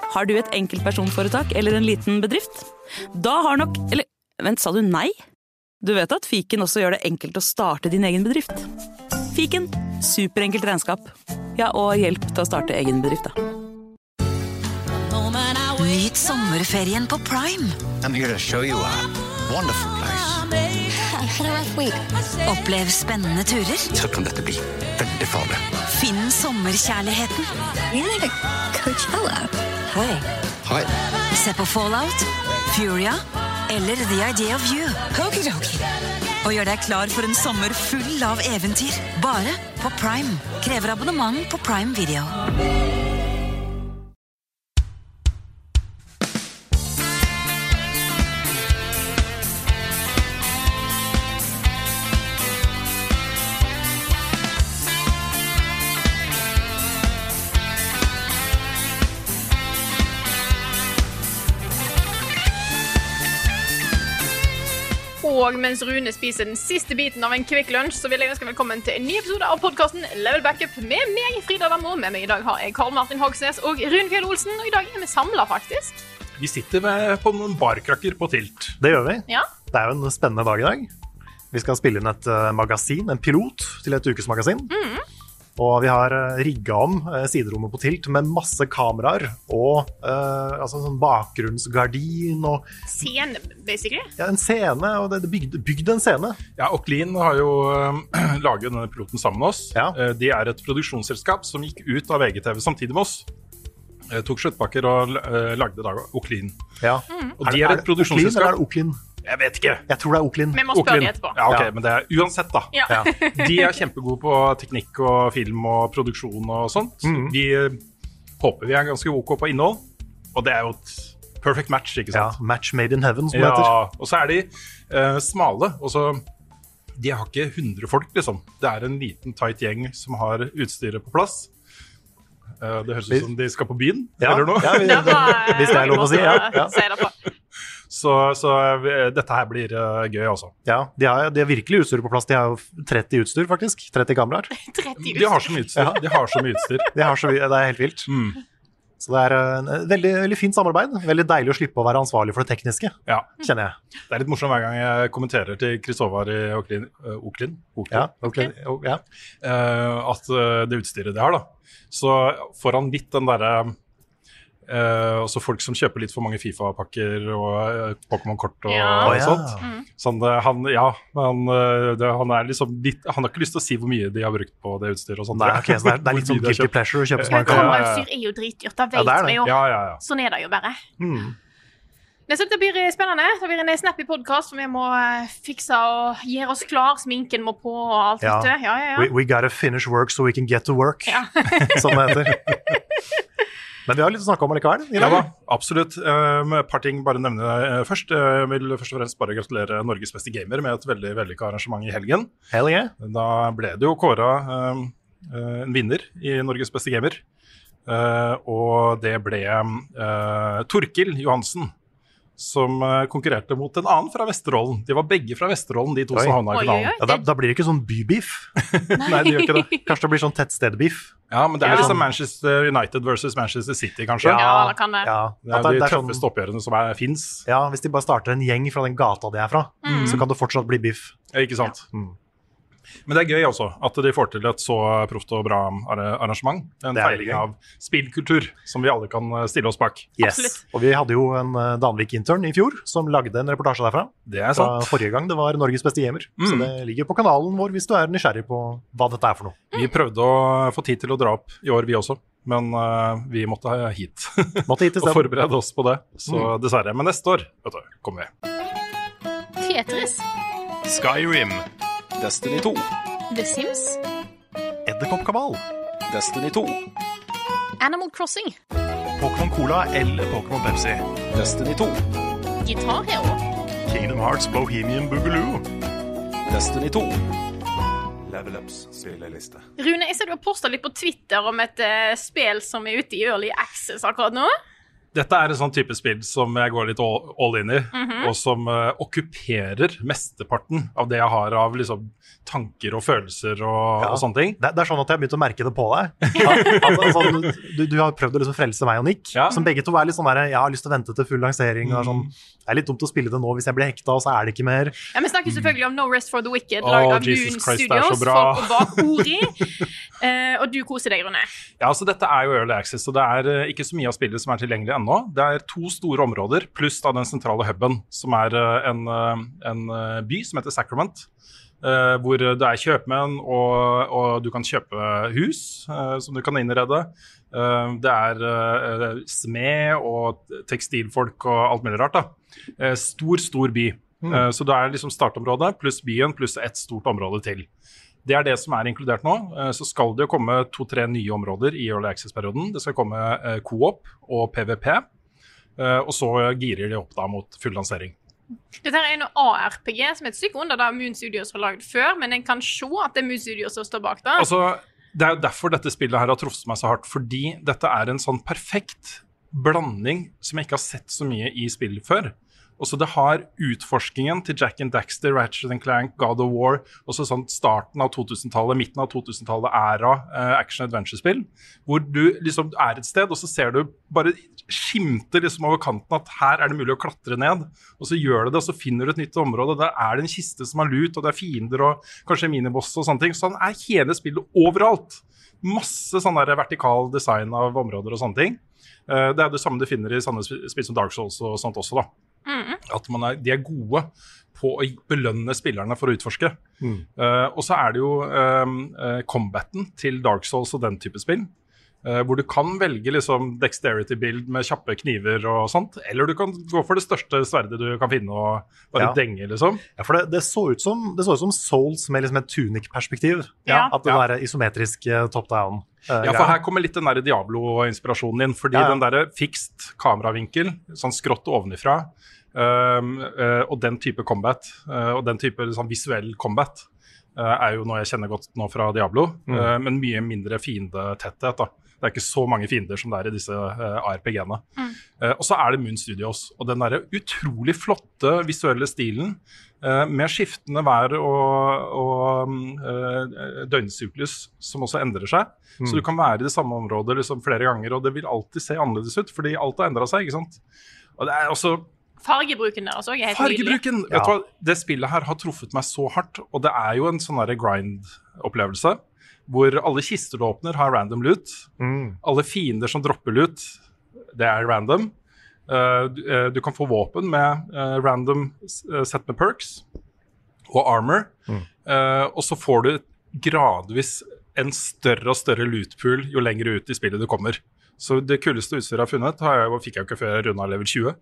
Har du et enkeltpersonforetak eller en liten bedrift? Da har nok... Eller, vent, sa du nei? Du vet at Fiken også gjør det enkelt å starte din egen bedrift. Fiken, superenkelt regnskap. Ja, og hjelp til å starte egen bedrift, da. Nyt sommerferien på Prime. I'm here to show you a wonderful place. Opplev spennende turer. Så kan dette bli veldig farlig. Finn sommerkjærligheten. Hei. Se på Fallout, Furia eller The Idea of You. Og gjør deg klar for en sommer full av eventyr. Bare på Prime. Krever abonnement på Prime Video. Og mens Rune spiser den siste biten av en Kvikk Lunsj, så vil jeg ønske velkommen til en ny episode av podcasten Level Backup med meg, Frida Dammo. Med meg i dag har jeg Karl Martin Hogsnes og Rune Fjell Olsen, og i dag er vi samlet faktisk. Vi sitter på noen barkrakker på Tilt. Det gjør vi. Ja. Det er jo en spennende dag i dag. Vi skal spille inn et magasin, en pilot til et ukesmagasin. Og vi har rigget om siderommet på Tilt med masse kameraer og altså sånn bakgrunnsgardin og... Scene, basically. Ja, en scene, og det bygd en scene. Ja, Oklin har jo laget denne piloten sammen med oss. Ja. De er et produksjonsselskap som gikk ut av VGTV samtidig med oss. Tok sluttpakker og lagde da Oklin. Ja. Og de er et produksjonsselskap. Eller er det Oklin? Jeg vet ikke. Jeg tror det er Oklin. Vi må spørre de etterpå. Ja, ok, Ja. men det er uansett da. Ja. Ja. De er kjempegode på teknikk og film og produksjon og sånt. Vi håper vi er ganske ok på innhold, og det er jo et perfect match, ikke Ja, sant? match made in heaven, som det heter. Ja, og så er de smale, og så de har ikke 100 folk, liksom. Det er en liten, tight gjeng som har utstyret på plass. Det høres ut som de skal på byen, Ja, eller noe. ja, hvis det er lov å si, ja. Si det på. Så dette her blir gøy også. Ja, de har virkelig utstyr på plass. De har jo 30 utstyr, faktisk. 30 kameraer. 30 De har så mye utstyr. Ja. De har så mye utstyr. Det er helt vilt. Så det er en veldig, veldig fint samarbeid. Veldig deilig å slippe å være ansvarlig for det tekniske, Ja. kjenner jeg. Det er litt morsomt hver gang jeg kommenterer til Kristoffer i Oklin. Ja, okay. Ja. At det utstyret det har da. Så får han litt den der også folk som kjøper litt for mange FIFA-pakker og Pokémon-kort og, Ja. og Ja. sånt. Sånn, han er liksom litt, han har ikke lyst til å si hvor mye de har brukt på det utstyret og sånt. Nei, ok, så det er litt Hvor sånn mye de har guilty kjøpt. pleasure å kjøpe så Men mange kameraer. kamerautstyr er jo dritdyrt, da vet Ja, det er det. vi jo. Ja. Sånn er det jo bare. Mm. Så det blir spennende. Det blir en snappy podcast, for vi må fikse og gjøre oss klar. Sminken må på og alt. Ja. Vet du. Ja. We gotta finish work so we can get to work, Ja. som det heter. Men vi har litt å snakke om allikevel. Ja da, absolutt. Et par ting bare nevne først. Jeg vil først og fremst bare gratulere Norges beste gamer med et veldig vellykket arrangement i helgen. Hell yeah. Da ble det jo kåret en vinner i Norges beste gamer. Og det ble Torkil Johansen, som konkurrerte mot en annen fra Vesterålen. De var begge fra Vesterålen, de to Oi. som havna i Oi, finalen. oi, oi. Ja, da blir det ikke sånn bybiff. Nei, de gjør ikke det. Kanskje det blir sånn tettstedbiff. Ja, men det er Ja. liksom Manchester United versus Manchester City, kanskje. Ja, det kan være. Ja, Det er at de det er sånn- tøffeste oppgjørene som finnes. Ja, hvis de bare starter en gjeng fra den gata de er fra, så kan det fortsatt bli biff. Ikke sant? Mm. Men det er gøy også at de får til et så proft og bra arrangement. En Det er feiring gøy. av spillkultur som vi alle kan stille oss bak. Yes. Absolutt. Og vi hadde jo en Danvik-intern i fjor som lagde en reportasje derfra. Det er Fra sant. forrige gang det var Norges beste gamer. Så det ligger på kanalen vår hvis du er nysgjerrig på hva dette er for noe. Vi prøvde å få tid til å dra opp i år, vi også. Men vi måtte hit Måtte hit i og stedet. forberede oss på det. Så dessverre. Men neste år vet du, kommer vi. Tetris. Skyrim. Destiny 2. The Sims. Edderkoppkabal. Destiny 2. Animal Crossing. Pokémon Cola eller Pokémon Pepsi. Destiny 2. Guitar Hero. Kingdom Hearts Bohemian Boogaloo. Destiny 2. Level Ups spilleliste. Rune, jeg ser du har postet litt på Twitter om et spill som er ute i Early Access akkurat nå. Dette en sånn type spill som jeg går litt all in i, og som okkuperer mesteparten av det jeg har av liksom, tanker og følelser og sånne ting. Det sånn at jeg har begynt å merke det på deg. Sånn, du har prøvd å liksom frelse meg og Nick, som begge to litt sånn der, jeg har lyst til å vente til full lansering, og sånn, det litt dumt å spille det nå hvis jeg blir hekta, og så det ikke mer. Ja, vi snakker selvfølgelig om No Rest for the Wicked, laget av Moon Studios, folk og bak Ori, og du koser deg, Rune. Ja, så dette jo Early Access, og det ikke så mye av spillet som tilgjengelig ennå. Det 2 store områder, pluss da den sentrale hubben, som en by som heter Sacrament, hvor det kjøpmenn, og du kan kjøpe hus som du kan innrede. Det smed og tekstilfolk og alt mulig rart. Da. Stor by. Så det liksom startområdet, pluss byen, pluss et stort område til. Det det som inkludert nå. Så skal det jo komme 2-3 nye områder i Early Access-perioden. Det skal komme co-op og PvP, og så girer de opp da mot full lansering. Dette en ARPG som et stykke under da Moon Studios har laget før, men en kan se at det Moon Studios som står bak da. Altså, det jo derfor dette spillet her har truffet meg så hardt, fordi dette en sånn perfekt blanding som jeg ikke har sett så mye i spill før. Og så det har utforskningen til Jack and Daxter, Ratchet & Clank, God of War, og så sånn starten av 2000-tallet, midten av 2000-tallet action-adventure-spill, hvor du liksom et sted, og så ser du bare skimter liksom over kanten at her det mulig å klatre ned, og så gjør det, og så finner du et nytt område, der det en kiste som har lut, og det fiender og kanskje miniboss og sånne ting, så hele spillet overalt. Masse sånn der vertikal design av områder og sånne ting. Det det samme du finner i sånne spill som Dark Souls og sånt også da. At de gode på å belønne spillerne for å utforske. Og så det jo combaten til Dark Souls og den type spill, hvor du kan velge liksom dexterity-build med kjappe kniver og sånt, eller du kan gå for det største sverdet du kan finne og bare denge, liksom. Ja, for det så ut som Souls med liksom et tunic-perspektiv. At det isometrisk top-down. Ja, for her kommer litt den der Diablo-inspirasjonen inn, fordi den der fikst kameravinkel, sånn skrått ovenifra, og den type combat, og den type sånn visuell combat, jo noe jeg kjenner godt nå fra Diablo, men mye mindre fiendetetthet da. Det ikke så mange fiender som det i disse ARPG-ene. Og så det Moon Studios, og den der utrolig flotte visuelle stilen, med skiftende vær og døgnsyklus som også endrer seg. Så du kan være i det samme området liksom flere ganger, og det vil alltid se annerledes ut, fordi alt har endret seg, ikke sant? Og det også... Fargebruken der også, helt Fargebruken! Vet du hva? Det spillet her har truffet meg så hardt, og det jo en sånn der grind-opplevelse, hvor alle kister du åpner har random loot. Alle fiender som dropper loot, det random. Du kan få våpen med random set med perks og armor. Og så får du gradvis en større og større lootpool jo lenger ut i spillet du kommer. Så det kuleste utstyret jeg har funnet, fikk jeg jo ikke før jeg rundet level 20.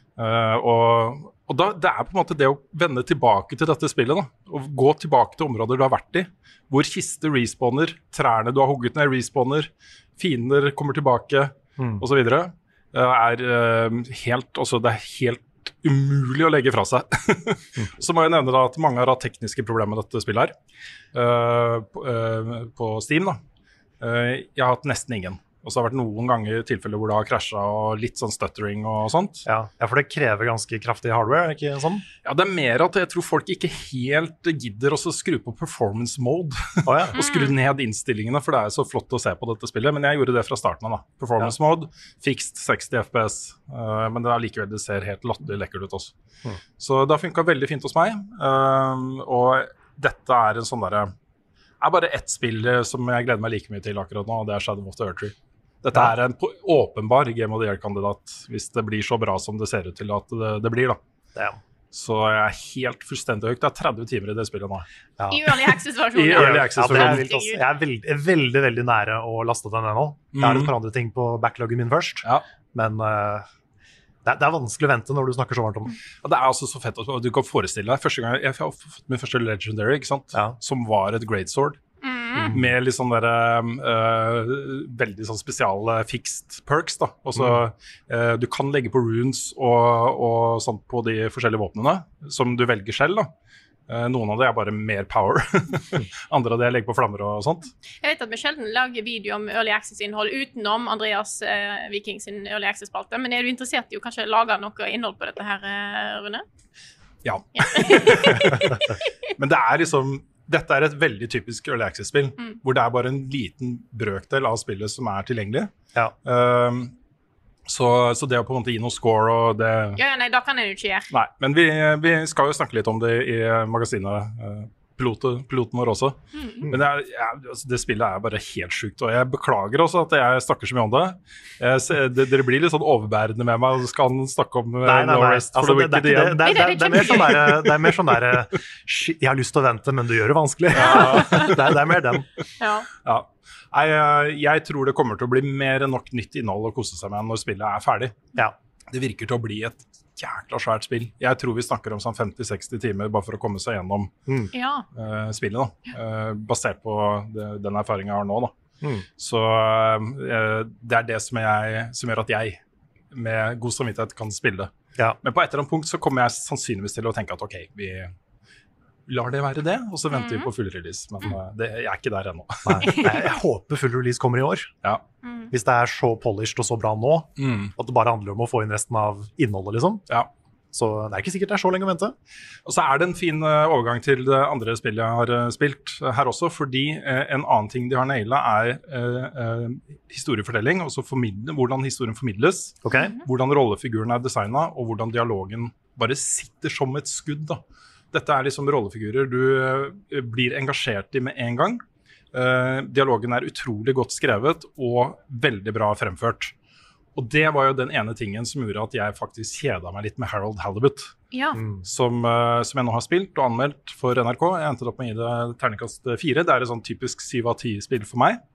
Og da, det på en måte det å vende tilbake til dette spillet da, og gå tilbake til områder du har vært i, hvor kister respawner, trærne du har hugget ned respawner, fiender kommer tilbake, og så videre, helt, altså det helt umulig å legge fra seg. Så må jeg nevne da at mange har hatt tekniske problemer med dette spillet her, på Steam da. Jeg har hatt nesten ingen. Og så har det vært noen ganger tilfeller hvor det har krasjet og litt sånn stuttering og sånt. Ja, for det krever ganske kraftig hardware, ikke sånn? Ja, det mer at jeg tror folk ikke helt gidder å skru på performance mode og skru ned innstillingene, for det så flott å se på dette spillet. Men jeg gjorde det fra starten av da. Performance mode, fixed 60 FPS, men det likevel det ser helt latterlig lekkert ut også. Så det har funket veldig fint hos meg, og dette en sånn der... bare ett spill som jeg gleder meg like mye til akkurat nå, og det Shadow of the Erdtree. Dette en åpenbar Game of the Year-kandidat, hvis det blir så bra som det ser ut til at det blir da. Så jeg helt fullstendig høyt. Det 30 timer i det spillet nå. I Early Access-versjonen. I Early Access-versjonen. Jeg veldig, veldig nære å laste den ennå. Jeg har et par andre ting på backloggen min først, men det vanskelig å vente når du snakker så varmt om den. Og det altså så fett at du kan forestille deg. Første gang jeg har fått min første Legendary, ikke sant? Som var et Greatsword. Med litt sånn der veldig sånn spesiale fixed perks da. Også, du kan legge på runes og sånt på de forskjellige våpnene som du velger selv da. Noen av det bare mer power. Andre av det legger på flammer og sånt. Jeg vet at vi sjelden lager video om Early Access-innhold utenom Andreas Viking sin Early Access-spalte, men er du interessert i å kanskje lage noe innhold på dette her, Rune? Ja. Men det liksom dette et veldig typisk Early Access-spill, hvor det bare en liten brøkdel av spillet som tilgjengelig. Ja. Så det å på en måte gi noe score og det... Ja, nei, da kan jeg jo ikke gjøre. Nei, men vi skal jo snakke litt om det i magasinet, piloten vår også. Men det spillet bare helt sykt, og jeg beklager også at jeg snakker så mye om det. Dere blir litt sånn overbærende med meg, og skal snakke om No Rest for the Wicked igjen. Det er mer sånn der, jeg har lyst til å vente, men du gjør det vanskelig. Det er mer den. Ja. Jeg tror det kommer til å bli mer enn nok nytt innhold å kose seg med når spillet ferdig. Ja. Det virker til å bli et jækla svært spill. Jeg tror vi snakker om sånn 50-60 timer bare for å komme seg gjennom spillet, da. Basert på den erfaringen jeg har nå, da. Så det det som gjør at jeg med god samvittighet kan spille det. Ja. Men på et eller annet punkt så kommer jeg sannsynligvis til å tenke at ok, vi lar det være det, og så venter vi på full release. Men jeg ikke der ennå. Nei, jeg håper full release kommer i år. Ja. Hvis det så polished og så bra nå, at det bare handler om å få inn resten av innholdet, liksom. Ja. Så det ikke sikkert det så lenge å vente. Og så det en fin overgang til det andre spillet jeg har spilt her også, fordi en annen ting de har nailet historiefortelling, og så hvordan historien formidles, hvordan rollefiguren designet, og hvordan dialogen bare sitter som et skudd, da. Dette liksom rollefigurer du blir engasjert i med en gang. Dialogen utrolig godt skrevet og veldig bra fremført. Og det var jo den ene tingen som gjorde at jeg faktisk kjedet meg litt med Harold Halibut. Ja. Som jeg nå har spilt og anmeldt for NRK. Jeg endte opp med å gi det terningkast 4. Det et sånn typisk 7 av 10 spill for meg.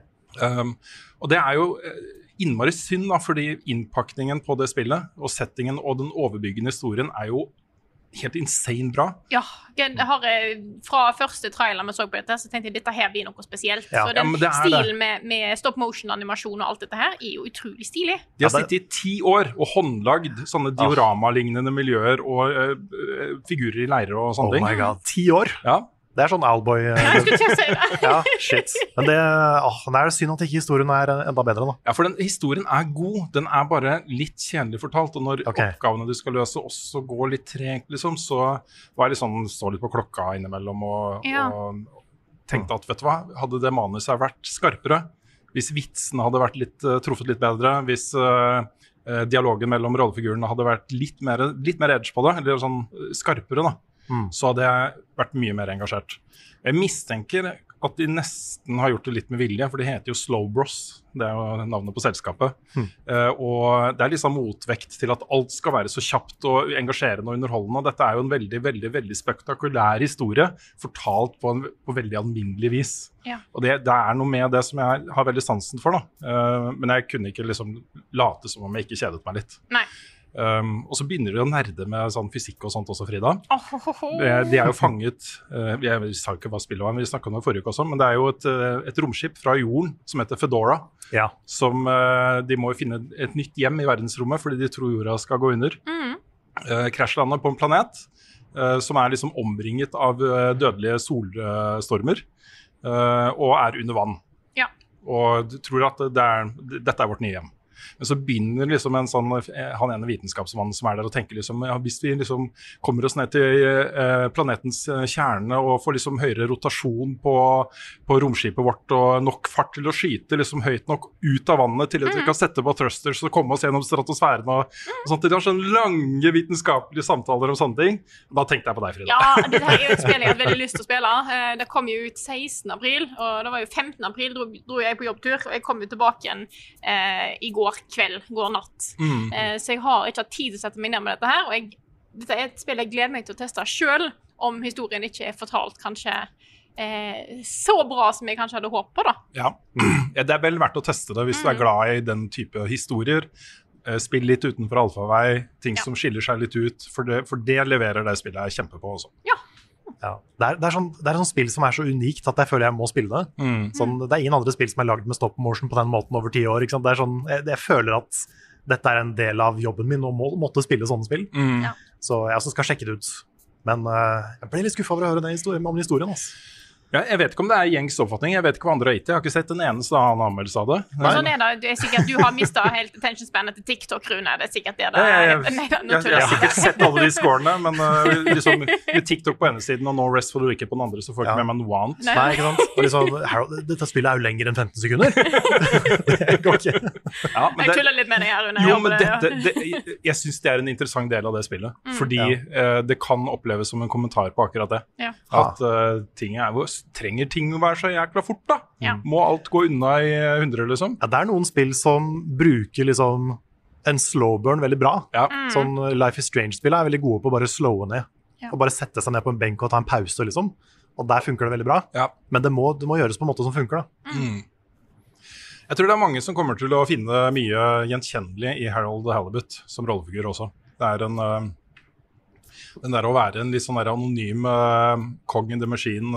Og det jo innmari synd, da, fordi innpakningen på det spillet og settingen og den overbyggende historien jo helt insane bra. Ja, jeg har fra første trailer vi så på dette, så tenkte jeg dette her blir noe spesielt. Ja. Så den stilen med stop-motion-animasjon og alt dette her jo utrolig stilig. De har sittet i 10 år og håndlagd sånne diorama-lignende miljøer og figurer i leirer og sånne ting. Oh my god, 10 år? Ja. Det sånn Owlboy. Jeg skulle ikke si det. Ja, shit. Men det synd at ikke historien enda bedre, da. Ja, for den historien god. Den bare litt kjenelig fortalt. Og når oppgavene du skal løse også går litt tregt, liksom, så var jeg liksom stå litt på klokka innimellom og tenkte at, vet du hva, hadde det manuset vært skarpere, hvis vitsene hadde vært truffet litt bedre, hvis dialogen mellom rollefigurene hadde vært litt mer edge på det, eller sånn skarpere, da. Så hadde jeg vært mye mer engasjert. Jeg mistenker at de nesten har gjort det litt med vilje, for de heter jo Slow Bros. Det jo navnet på selskapet. Og det liksom motvekt til at alt skal være så kjapt og engasjerende og underholdende. Dette jo en veldig, veldig, veldig spektakulær historie, fortalt på veldig alminnelig vis. Ja. Og det noe med det som jeg har veldig sansen for, da. Men jeg kunne ikke liksom late som om jeg ikke kjedet meg litt. Nei. Og så begynner de å nerde med sånn fysikk og sånt også, Frida. De jo fanget, jeg sa ikke hva spillet var, men vi snakket om det forrige uke også, men det jo et romskip fra jorden som heter Fedora, som de må finne et nytt hjem i verdensrommet, fordi de tror jorda skal gå under. Krasjlandet på en planet, som liksom omringet av dødelige solstormer, og under vann. Ja. Og du tror at dette vårt nye hjem. Men så begynner liksom han ene vitenskapsmannen som der og tenker liksom, ja, hvis vi liksom kommer oss ned til planetens kjerne og får liksom høyere rotasjon på romskipet vårt og nok fart til å skyte liksom høyt nok ut av vannet til at vi kan sette på thrusters og komme oss gjennom stratosfæren og sånt. Det sånne lange vitenskapelige samtaler om sånne ting. Da tenkte jeg på deg, Frida. Ja, dette her jo et spill jeg hadde veldig lyst til å spille. Det kom jo ut 16. april, og det var jo 15. april dro jeg på jobbtur, og jeg kom jo tilbake igjen i går natt. Så jeg har ikke hatt tid til å sette meg ned med dette her, og dette et spill jeg gleder meg til å teste selv, om historien ikke fortalt kanskje så bra som jeg kanskje hadde håpet på, da. Ja, det vel verdt å teste det hvis du glad i den type historier. Spill litt utenfor alfavei, ting som skiller seg litt ut, for det leverer det spillet jeg kjemper på også. Ja. Det sånn spill som så unikt at jeg føler jeg må spille det. Sånn, det ingen andre spill som lagd med stop motion på den måten over 10 år. Ikke sant? Det sånn, jeg føler at dette en del av jobben min og måtte spille sånne spill. Så jeg også skal sjekke det ut Men jeg ble litt skuffet over å høre om historien. Altså. Ja, jeg vet ikke om det er gjengs oppfatning. Jeg vet ikke hva andre har gitt det. Jeg har ikke sett en eneste annen anmeldelse av det. Sånn det er sikkert du har mistet helt attention-spannet til TikTok, Rune. Det er sikkert det. Jeg har sikkert sett alle de scorene, men liksom, med TikTok på ene siden og No Rest for the Wicked på den andre, så får jeg ikke med meg noe annet. Nei, ikke sant? Og liksom, dette spillet er jo lenger enn 15 sekunder. Det går ikke. Ja, men jeg tuller litt med deg her, Rune. Jo, men jeg synes det er en interessant del av det spillet, fordi det kan oppleves som en kommentar på akkurat det. Ja. At ting trenger ting å være så jækla fort, da. Ja. Må alt gå unna i 100, liksom. Ja, det er noen spill som bruker liksom en slowburn veldig bra. Ja. Sånn Life is Strange-spillet er veldig gode på å bare slowe ned. Ja. Og bare sette seg ned på en benk og ta en pause, liksom. Og der funker det veldig bra. Ja. Men det må gjøres på en måte som funker, da. Jeg tror det er mange som kommer til å finne mye gjenkjennelig i Harold the Halibut som rollefigur også. Det er den der å være en litt sånn der anonym cog in the machine,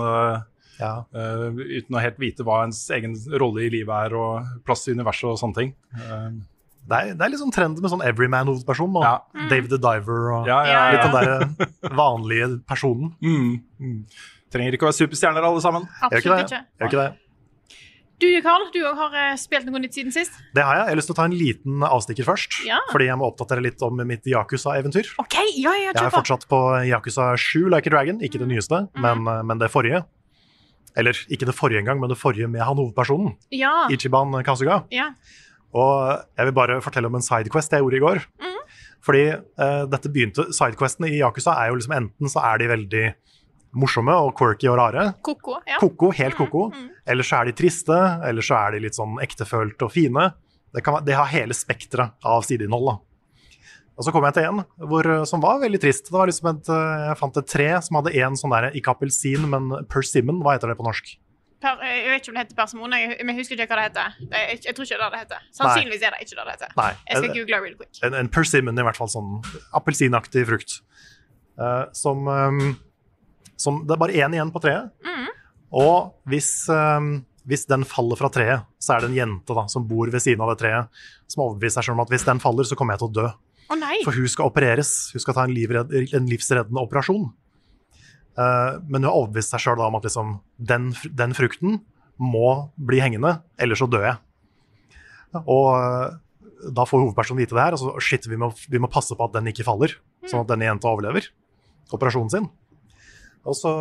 uten å helt vite hva ens egen rolle i livet er, og plass i universet og sånne ting. Det er litt sånn trend med sånn everyman-hovedperson, og Dave the Diver, og litt den der vanlige personen. Trenger ikke å være superstjerner alle sammen. Absolutt ikke. Gjør ikke det. Du, Karl, du har spilt noe nytt siden sist. Det har jeg. Jeg har lyst til å ta en liten avstikker først, fordi jeg må oppdatere litt om mitt Yakuza-eventyr. Ok, jeg er fortsatt på Yakuza 7 Like a Dragon, ikke det nyeste, men det forrige. Eller ikke det forrige engang, men det forrige med han hovedpersonen, Ichiban Kasuga. Ja. Og jeg vil bare fortelle om en sidequest jeg gjorde i går. Fordi sidequestene i Yakuza er jo liksom enten så er de veldig morsomme og quirky og rare. Koko, ja. Helt koko. Eller så er de triste, eller så er de litt sånn ektefølte og fine. Det har hele spektret av sideinnhold, da. Og så kom jeg til en som var veldig trist. Det var liksom jeg fant et tre som hadde en sånn der, ikke appelsin, men persimmon. Hva heter det på norsk? Jeg vet ikke om det heter persimmon, men jeg husker ikke hva det heter. Jeg tror ikke det heter. Sannsynligvis er det ikke det heter. Nei. Jeg skal google real quick. En persimmon, i hvert fall sånn appelsinaktig frukt. Som det er bare én igjen på treet. Og hvis den faller fra treet, så er det en jente da, som bor ved siden av det treet, som overbeviser seg selv om at hvis den faller, så kommer jeg til å dø. For hun skal opereres. Hun skal ta en livsreddende operasjon. Men hun har overbevist seg selv om at liksom, den frukten må bli hengende, ellers så dør jeg. Og da får hovedpersonen vite det her, og så shit, vi må passe på at den ikke faller, sånn at denne jenta overlever operasjonen sin. Og så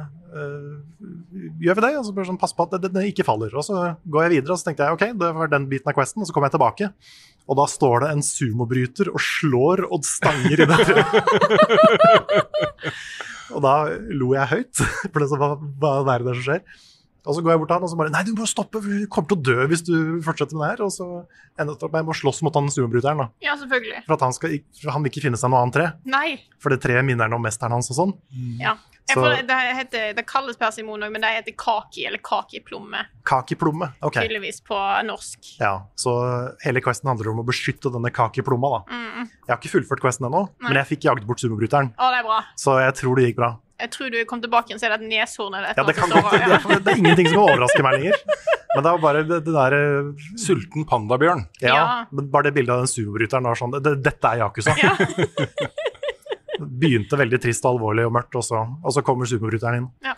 gjør vi det, og så bare sånn, pass på at den ikke faller. Og så går jeg videre, og så tenkte jeg, ok, det var den biten av questen, og så kommer jeg tilbake. Og da står det en sumobryter og slår og stanger i det. Og da lo jeg høyt, for det hva er det som skjer? Og så går jeg bort til han, og så bare, nei, du må stoppe, for du kommer til å dø hvis du fortsetter med det her. Og så ender det opp med jeg må slåss mot han sumobryteren da. Ja, selvfølgelig. For at han vil ikke finne seg noe annet tre. Nei. For det treet minner han om mesteren hans og sånn. Ja. Det kalles persimon, men det heter kaki, eller kakiplomme. Kakiplomme, ok. Tydeligvis på norsk. Ja, så hele questen handler om å beskytte denne kakiplomma da. Jeg har ikke fullført questen ennå, men jeg fikk jagd bort sumobryteren. Å, det er bra. Så jeg tror det gikk bra. Jeg tror du kom tilbake og så er det et neshorn eller et det kan godt, det er ingenting som overrasker meg lenger. Men det var bare det der sulten pandabjørn. Ja, men bare det bildet av den sumobryteren var sånn, dette er Yakuza. Ja. Begynte veldig trist og alvorlig og mørkt, og så kommer sumobryteren inn. Ja.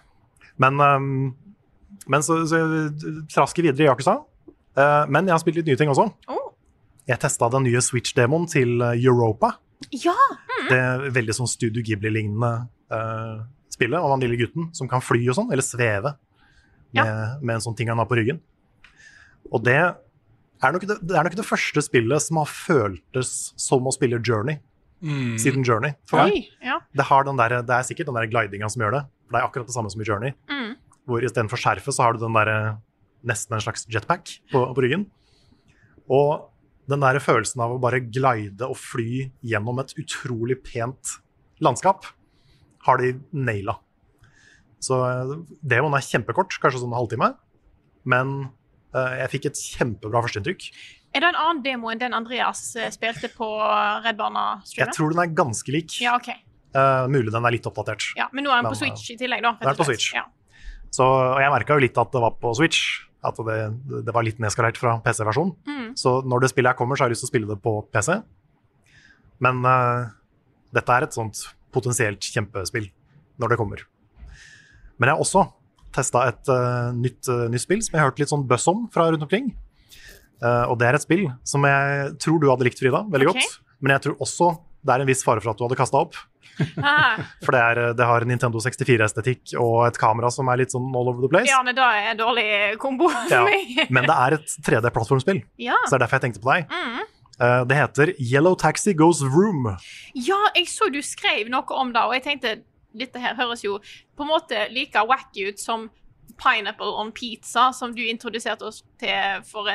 Men så jeg trasker videre i Yakuza. Men jeg har spilt litt nye ting også. Jeg testet den nye Switch-demoen til Europa. Ja! Det er veldig sånn Studio Ghibli-lignende spillet om han lille gutten som kan fly og sånn, eller sveve med en sånn ting han har på ryggen. Og det er nok det første spillet som har føltes som å spille Journey siden Journey for meg. Det er sikkert den der glidingen som gjør det, for det er akkurat det samme som i Journey, hvor i stedet for skjerfet så har du den der nesten en slags jetpack på ryggen. Og den der følelsen av å bare glide og fly gjennom et utrolig pent landskap har de naila. Så demoen er kjempekort, kanskje sånn en halvtime, men jeg fikk et kjempebra førsteinntrykk. Er det en annen demo enn den Andreas spilte på Red Barna-streamen? Jeg tror den er ganske lik. Ja, ok. Mulig den er litt oppdatert. Ja, men nå er den på Switch i tillegg da. Den er på Switch. Ja. Og jeg merket jo litt at det var på Switch, at det var litt nedskalert fra PC-versjonen. Så når det spillet her kommer, så har jeg lyst til å spille det på PC. Men dette er et sånt potensielt kjempespill. når det kommer. Men jeg har også testet et nytt spill som jeg har hørt litt sånn buzz om fra rundt omkring. Og det er et spill som jeg tror du hadde likt, Frida, veldig godt. Men jeg tror også det er en viss fare for at du hadde kastet opp. For det har Nintendo 64-estetikk og et kamera som er litt sånn all over the place. Ja, men det er en dårlig kombo for meg. Men det er et 3D-plattformspill, så det er derfor jeg tenkte på deg. Det heter Yellow Taxi Goes Vroom. Ja, jeg så du skrev noe om det, og jeg tenkte, dette her høres jo på en måte like wacky ut som Pineapple on Pizza, som du introduserte oss til på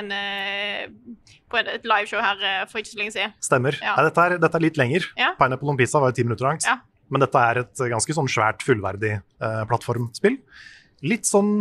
et liveshow her for ikke så lenge siden. Stemmer. Ja. Dette er litt lenger. Pineapple on Pizza var jo 10 minutter langt. Men dette er et ganske sånn svært, fullverdig plattformspill. Litt sånn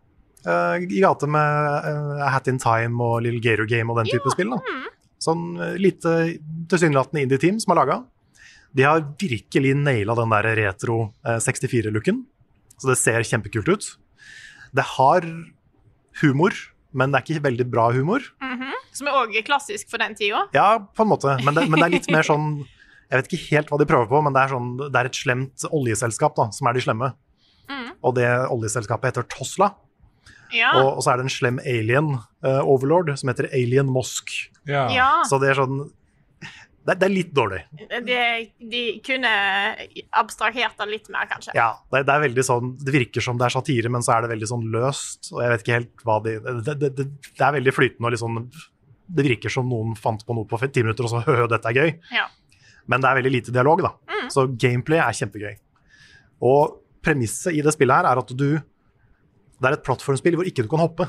i gate med A Hat in Time og Little Gator Game og den type spill da. Sånn lite tilsynelatende indie-team som har laget. De har virkelig nailet den der retro 64-looken, så det ser kjempekult ut. Det har humor, men det er ikke veldig bra humor. Som er også klassisk for den tiden. Ja, på en måte, men det er litt mer sånn, jeg vet ikke helt hva de prøver på, men det er et slemt oljeselskap da, som er de slemme. Og det oljeselskapet heter Tosla. Og så er det en slem alien overlord som heter Alien Mosk. Så det er sånn, det er litt dårlig. De kunne abstrahert det litt mer, kanskje. Ja, det er veldig sånn, det virker som det er satire, men så er det veldig sånn løst, og jeg vet ikke helt hva det er veldig flytende, og liksom, det virker som noen fant på noe på 10 minutter, og så dette er gøy. Men det er veldig lite dialog da, så gameplay er kjempegøy. Og premisset i det spillet her er at det er et plattformspill hvor ikke du kan hoppe.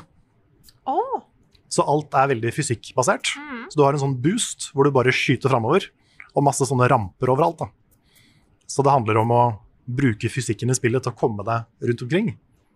Så alt er veldig fysikkbasert. Så du har en sånn boost hvor du bare skyter fremover, og masse sånne ramper overalt da. Så det handler om å bruke fysikken i spillet til å komme deg rundt omkring.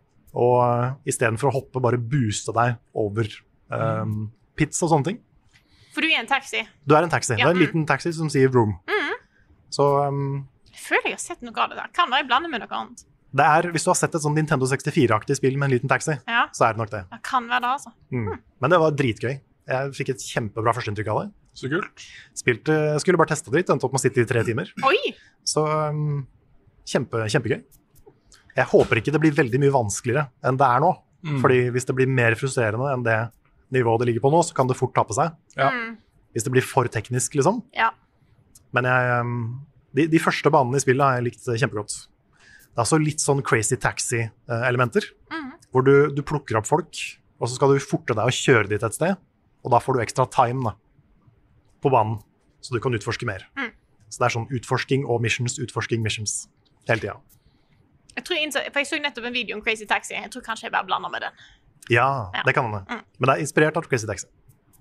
Og i stedet for å hoppe, bare booste deg over pits og sånne ting. For du er en taxi. Du er en taxi. Det er en liten taxi som sier vroom. Så jeg føler jeg har sett noe av det der. Kan være jeg blander med noe annet. Det er, hvis du har sett et sånn Nintendo 64-aktig spill med en liten taxi, så er det nok det. Det kan være det, altså. Men det var dritgøy. Jeg fikk et kjempebra førsteinntrykk av det. Så kult. Skulle bare teste det litt, endte opp med å sitte i 3 timer. Oi! Så kjempegøy. Jeg håper ikke det blir veldig mye vanskeligere enn det er nå. Fordi hvis det blir mer frustrerende enn det nivået det ligger på nå, så kan det fort tappe seg. Hvis det blir for teknisk, liksom. Men de første banene i spillet har jeg likt kjempegodt. Det er altså litt sånn crazy taxi-elementer, hvor du plukker opp folk, og så skal du forte deg å kjøre dit et sted, og da får du ekstra time da, på banen, så du kan utforske mer. Så det er sånn utforsking og missions, hele tiden. For jeg så nettopp en video om Crazy Taxi, jeg tror kanskje jeg bare blander med den. Ja, det kan man. Men det er inspirert av Crazy Taxi.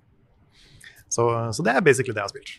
Så det er basically det jeg har spilt.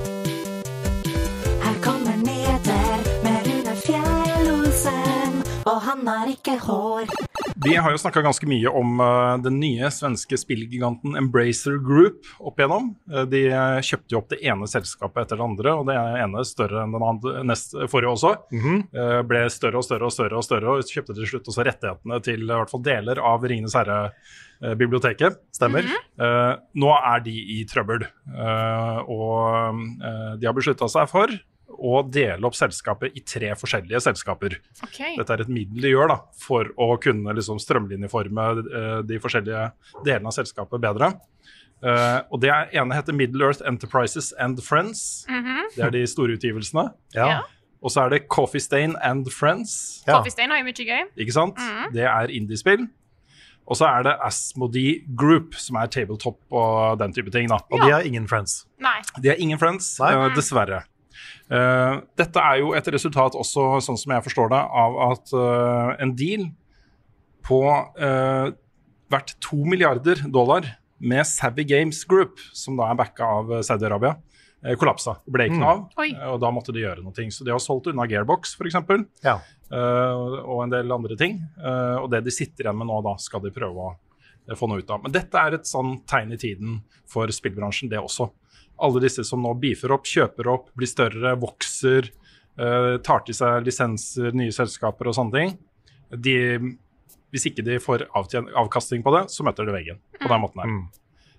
Her kommer nyheter med Rune Fjell-Olsen, og han har ikke hår. Vi har jo snakket ganske mye om den nye svenske spillgiganten Embracer Group opp igjennom. De kjøpte jo opp det ene selskapet etter det andre, og det ene større enn den andre, forrige også. Ble større og større og større og større, og kjøpte til slutt også rettighetene til i hvert fall deler av Ringenes Herre-biblioteket. Stemmer. Nå er de i trøbbel, og de har besluttet seg for å dele opp selskapet i 3 forskjellige selskaper. Dette er et middel de gjør da, for å kunne liksom strømlinjeforme de forskjellige delene av selskapet bedre. Og det ene heter Middle-earth Enterprises and Friends. Det er de store utgivelsene. Og så er det Coffee Stain and Friends. Coffee Stain har jo mye gøy. Ikke sant? Det er indie-spill. Og så er det Asmodee Group, som er tabletop og den type ting da. Og de har ingen friends. Nei. De har ingen friends, dessverre. Dette er jo et resultat også, sånn som jeg forstår det, av at en deal på verdt $2 milliarder med Savvy Games Group, som da er backa av Saudi-Arabia, kollapsa. Det ble ikke noe av, og da måtte de gjøre noe. Så de har solgt unna Gearbox, for eksempel, og en del andre ting. Og det de sitter igjen med nå, da skal de prøve å få noe ut av. Men dette er et sånn tegn i tiden for spillbransjen, det også. Alle disse som nå beefer opp, kjøper opp, blir større, vokser, tar til seg lisenser, nye selskaper og sånne ting. Hvis ikke de får avkasting på det, så møter de veggen på den måten her.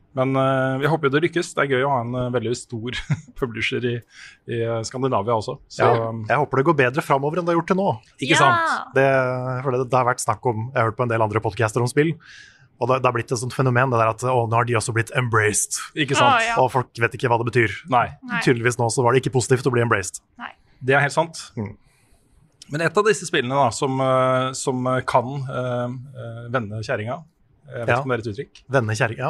Men vi håper jo det lykkes. Det er gøy å ha en veldig stor publisher i Skandinavia også. Så, Jeg håper det går bedre fremover enn det har gjort til nå. ikke sant? For det har vært snakk om, jeg har hørt på en del andre podcaster om spill, og det har blitt et sånt fenomen, det der at nå har de også blitt embraced. Ikke sant? Ja. Og folk vet ikke hva det betyr. Nei, Tydeligvis nå så var det ikke positivt å bli embraced. det er helt sant. Men et av disse spillene da, som kan vende kjæringa, jeg vet ikke om det er et uttrykk, Venne kjæring,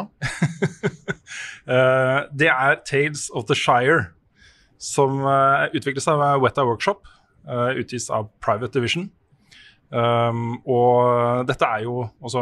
det er Tales of the Shire, som utvikles av Weta Workshop, utgis av Private Division. Og dette er jo også,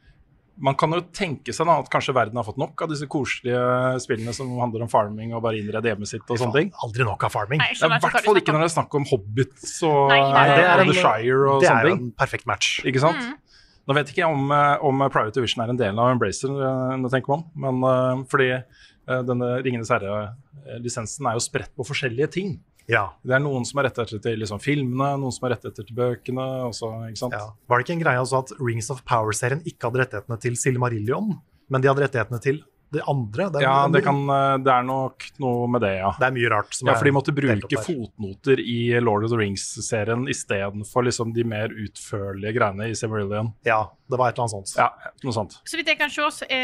man kan jo tenke seg da, at kanskje verden har fått nok av disse koselige spillene som handler om farming og bare innrede hjemmet sitt og sånne ting. Aldri nok av farming. Nei, jeg Det er skjønner i hvert fall ikke når det er snakk om Hobbits og Nei, det er The Shire og Det sånne er jo ting. en perfekt match. Ikke sant? Nå vet ikke jeg om Private Division er en del av Embracer, nå tenker man, men fordi denne Ringenes Herre-lisensen er jo spredt på forskjellige ting. Ja. Det er noen som er rettet til liksom, filmene, noen som er rettet til bøkene, også, ikke sant? Ja. Var det ikke en greie altså at Rings of Power-serien ikke hadde rettighetene til Silmarillion, men de hadde rettighetene til det andre? Det er nok noe med det, ja. Det er mye rart som Ja, for de måtte delt opp bruke der. fotnoter i Lord of the Rings-serien istedenfor liksom de mer utførlige greiene i Silmarillion. Ja, det var et eller annet sånt. Ja, noe sånt. Så vidt jeg kan se, så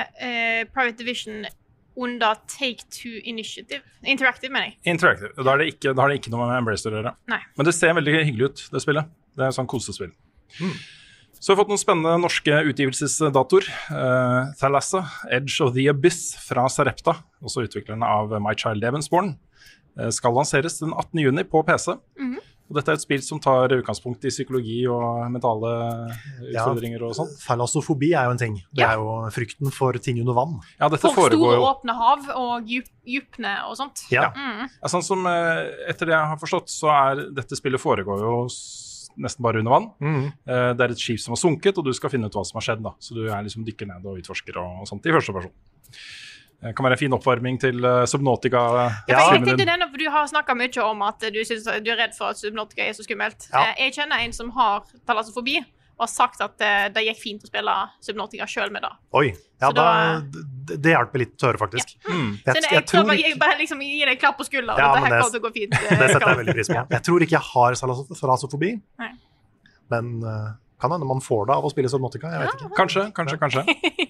er Private Division under Take-Two Initiative. Interactive, mener jeg. Interactive. Da har det ikke noe med Embracer å gjøre. Nei. Men det ser veldig hyggelig ut, det spillet. Det er sånn kosespill. Så har vi fått noen spennende norske utgivelsesdatoer. Thalassa, Edge of the Abyss fra Sarepta, også utviklerne av My Child Lebensborn, skal lanseres den 18. juni på PC. Og dette er et spill som tar utgangspunkt i psykologi og mentale utfordringer og sånt. Thalassofobi er jo en ting. Det er jo frykten for ting under vann. Ja, dette For foregår store, jo åpne hav og djupne og sånt. Ja. Ja, sånn som etter det jeg har forstått, så er dette spillet foregår jo nesten bare under vann. Det er et skip som har sunket, og du skal finne ut hva som har skjedd. Da. Så du er liksom dykker ned og utforsker og sånt i første person. Det kan være en fin oppvarming til Subnautica. Ja, jeg tenkte denne, for Du har snakket mye om at du er redd for at Subnautica er så skummelt. Ja. Jeg kjenner en som har talassofobi, og har sagt at det gikk fint å spille Subnautica selv med det. Oi, ja, Så da- det hjelper litt å høre, faktisk. Så jeg bare liksom gir deg en klapp på skulderen. Ja, og men dette her det- kommer til å gå fint. Det setter jeg veldig pris på. Jeg tror ikke jeg har thalassofobi, Nei. men kan hende man får det av å spille Subnautica, jeg vet ikke. Kanskje.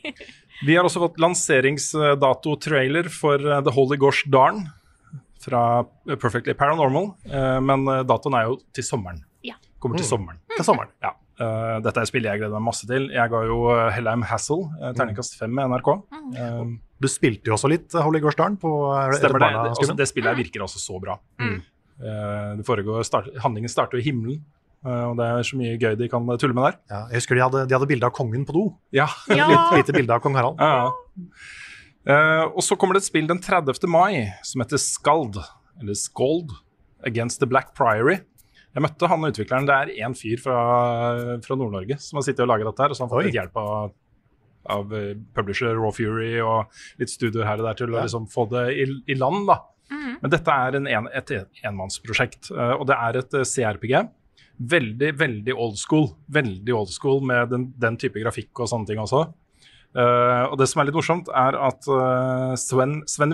Vi har også fått lanseringsdato-trailer for The Holy Gosh Darn fra Perfectly Paranormal, men datoen er jo til sommeren. Ja. Kommer til sommeren. Til sommeren. Ja. Dette er et spill jeg gleder meg masse til. Jeg ga jo Hellheim Hassel, terningkast 5 med NRK. Du spilte jo også litt Holy Gosh Darn på Stemmer det. Barna-skummen. Det spillet her virker også så bra. Handlingen starter jo i himmelen, og det er så mye gøy de kan tulle med der. Ja, jeg husker de hadde bilde av kongen på do. Ja. Ja. Lite bilde av kong Harald. Ja. Og så kommer det et spill den 30. mai som heter Skald, eller Skold, Against the Black Priory. Jeg møtte han utvikleren. Det er en fyr fra Nord-Norge som har sittet og laget dette her, og så har han fått litt hjelp av publisher Raw Fury og litt studier her og der til å liksom få det i land, da. Men dette er et enmannsprosjekt, og det er et CRPG. Veldig, veldig old school. Veldig old school med den type grafikk og sånne ting også. Og det som er litt morsomt, er at Sven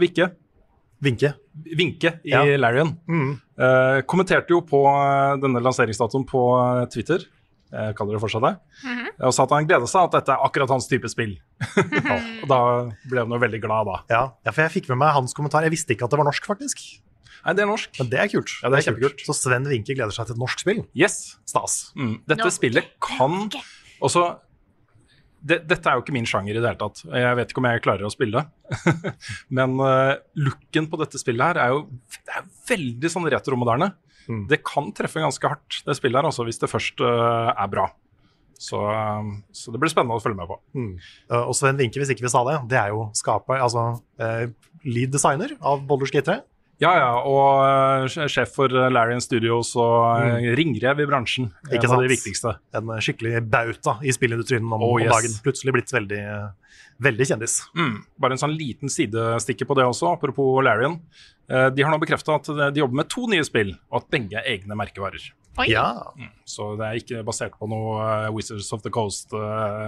Vinke i Larian kommenterte jo på denne lanseringsdatoen på Twitter, jeg kaller det fortsatt det, og sa at han gleder seg at dette er akkurat hans type spill. Og da ble han jo veldig glad da. Ja, for jeg fikk med meg hans kommentar. Jeg visste ikke at det var norsk, faktisk. Nei, det er norsk. Men det er kult. Ja, det er kjempekult. Så Sven Vinke gleder seg til et norsk spill. Yes. Stas. Dette spillet kan også... Dette er jo ikke min sjanger i det hele tatt. Jeg vet ikke om jeg klarer å spille det. Men looken på dette spillet her er veldig sånn retro-moderne. Det kan treffe ganske hardt, det spillet her, altså, hvis det først er bra. Så det blir spennende å følge med på. Og Sven Vinke, hvis ikke vi sa det, det er jo lead designer av Baldur's Gate 3. Ja, og sjef for Larian Studios og ringrev i bransjen. Ikke en av sant? de viktigste. En skikkelig bauta i spillindustrien om dagen. Plutselig blitt veldig, veldig kjendis. Bare en sånn liten sidestikke på det også, apropos Larian. De har nå bekreftet at de jobber med 2 nye spill, og at begge er egne merkevarer. Oi. Ja. Så det er ikke basert på noe Wizards of the Coast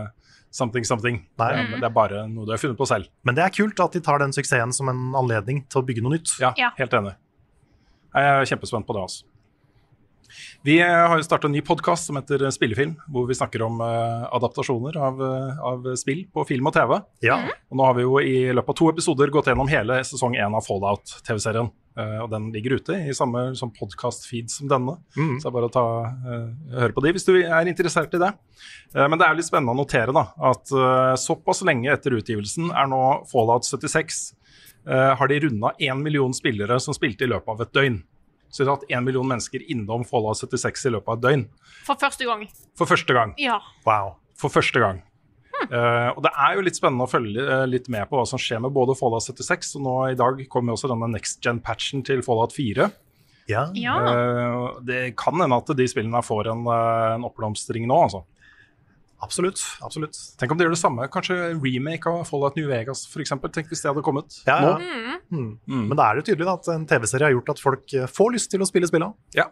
something. Nei. Det er bare noe du har funnet på selv. Men det er kult at de tar den suksessen som en anledning til å bygge noe nytt. Ja, Ja. helt enig. Jeg er kjempespent på det også. Vi har jo startet en ny podcast som heter Spillefilm, hvor vi snakker om adaptasjoner av spill på film og TV. Ja. Og nå har vi jo i løpet av 2 episoder gått gjennom hele sesong 1 av Fallout-TV-serien. Og den ligger ute i samme som podcast-feed som denne. Så det er bare å høre på de hvis du er interessert i det. Men det er litt spennende å notere da, at såpass lenge etter utgivelsen er nå Fallout 76 har de rundet 1 million spillere som spilte i løpet av et døgn. Så det har hatt 1 million mennesker innom Fallout 76 i løpet av et døgn. For første gang. For første gang. Ja. Wow. For første gang. Og det er jo litt spennende å følge litt med på hva som skjer med både Fallout 76, og nå i dag kommer også denne Next Gen-patchen til Fallout 4. Ja. Ja. Det kan hende at de spillene får en oppblomstring nå, altså. Absolutt. Tenk om de gjør det samme, kanskje remake av Fallout New Vegas for eksempel. Tenk hvis det hadde kommet Ja, nå. ja. Men da er det jo tydelig at en TV-serie har gjort at folk får lyst til å spille spillene. Ja.